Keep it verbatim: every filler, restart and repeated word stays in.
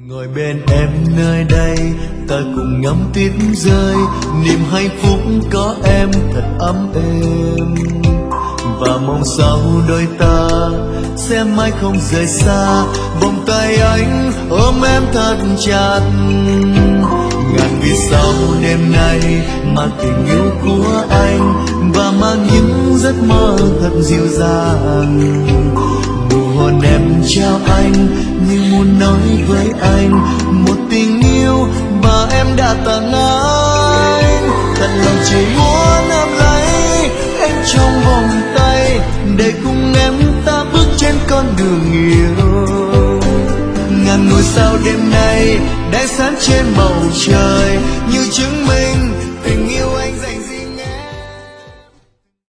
Ngồi bên em nơi đây, ta cùng ngắm tuyết rơi, niềm hạnh phúc có em thật ấm êm. Và mong sao đôi ta sẽ mãi không rời xa, vòng tay anh ôm em thật chặt. Ngàn vì sao đêm nay mang tình yêu của anh, và mang những giấc mơ thật dịu dàng. Nụ hôn em trao anh như muốn nói với anh một tình yêu mà em đã tặng anh. Thật lòng chỉ muốn em lấy em trong vòng tay, để cùng em ta bước trên con đường yêu. Ngàn ngôi sao đêm nay đang sáng trên bầu trời, như chứng minh